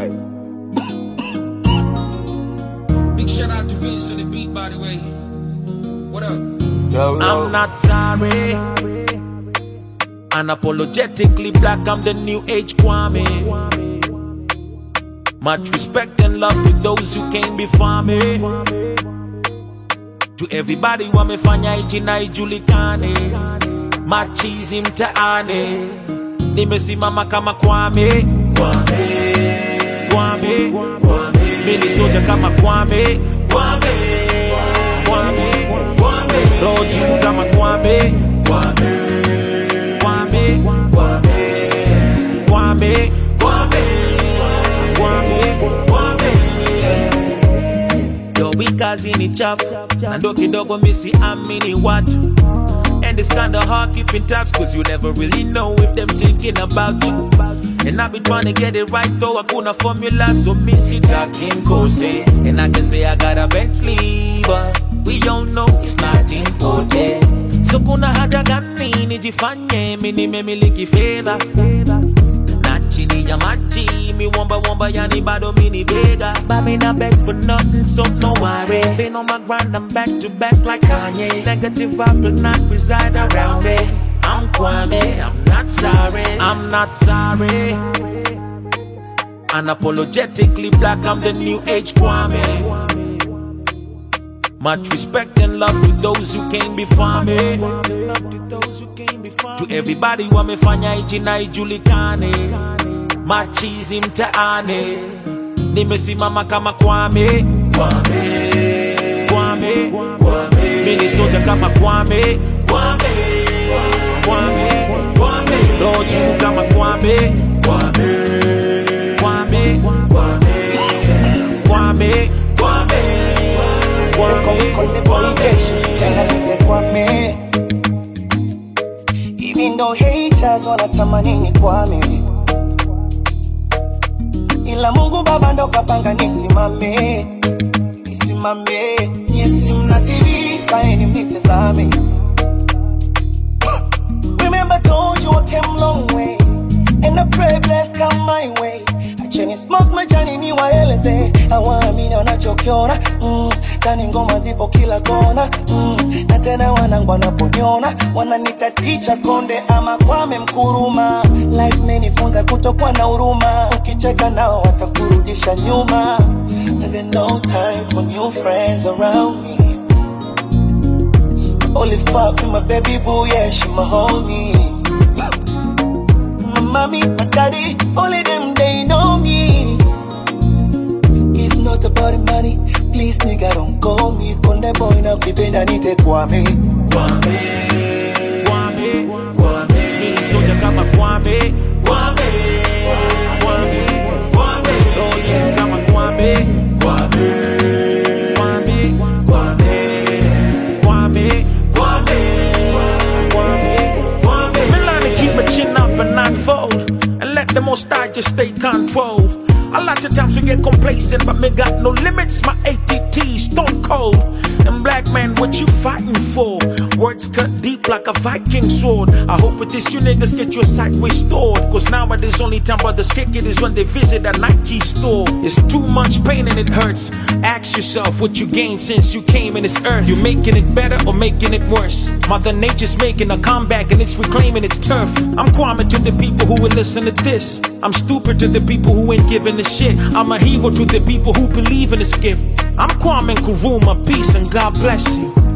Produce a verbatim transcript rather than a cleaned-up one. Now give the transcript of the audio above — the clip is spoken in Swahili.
Alright. Big shout out to Vince on the beat, by the way. What up? Yo, yo. I'm not sorry. Unapologetically black, I'm the new age Kwame. Much respect and love to those who came before me. To everybody wamefanya ijina ijulikane, machizi mtaane, nimesimama kama Kwame. Kwame, Kwame, Kwame, mimi soja kama Kwame. Kwame, Kwame, Kwame, roju kama Kwame. Kwame, Kwame, Kwame, Kwame, Kwame, Kwame, Kwame. Yo, we kazi ni chafu, na ndo kidogo misi amini watu. And it's kinda hard keeping tabs, cause you never really know if them thinking about you. And I be trying to get it right though, hakuna formula, so me sit talking kose. And I can say I got a Bentley, but we don't know it's not important. So kuna haja gani nijifanye mini memiliki fedha, na chini ya maji mi womba womba yani bado mini bega. But me not beg for nothing, so no worry. Been on my grind, I'm back to back like Kanye. Negative vibe will not reside around me. I'm Kwame, I'm not sorry. I'm not sorry. Unapologetically black, I'm the new age Kwame. Much respect and love to those who came before me. To everybody wamefanya ijina ijulikane, machizi mtaane, nimesimama kama Kwame. Kwame, Kwame, Kwame, mimi soja kama Kwame. Kwame, Kwame, Kwame, roju kama Kwame. Kwame, Kwame, Kwame, Kwame, Kwame, Konde boy bitch, tena nite Kwame. Even though haters wanatamani ni Kwame, ila Mungu Baba ndo kapanga nisimame, nisimame. Nyesi mna T V, kaeni mnitazame. Remember told you I came long way, and I pray bless come my way. Acheni smoke majani ni waeleze, hawaamini wanachokiona. Mm, tani ngoma zipo kila kona. Mm, na tena wanangu wanaponyona, wananita teacher Konde ama Kwame Mkuruma. Life menifunza kutokuwa na huruma, ukicheka nao watakurudisha nyuma. And there's no time for new friends around me. Only fuck with my baby boo, yeah, she my homie. My mommy, my daddy, only them they know me. If not about the money, please nigga don't call me. Konde boy na kipenda nite Kwame. Kwame, Kwame, Kwame, mimi soja kama Kwame. Kwame, Kwame, Kwame, roju kama Kwame. Kwame, Kwame, Kwame, Kwame, Kwame, Kwame, Kwame. Me learn to keep my chin up and not fold, and let the most I just stay controlled. A lot of times we get complacent, but me got no limits. My A T T stone cold. And black man, what you fighting for? Words cut deep like a Viking sword. I hope with this you niggas get your sight restored, cause nowadays only time brothers kick it is when they visit a Nike store. It's too much pain and it hurts. Ask yourself what you gained since you came in this earth. You making it better or making it worse? Mother Nature's making a comeback and it's reclaiming its turf. I'm Kwame to the people who will listen to this. I'm stupid to the people who ain't giving a shit. I'm a hero to the people who believe in this gift. I'm Kwame Nkrumah, peace and God bless you.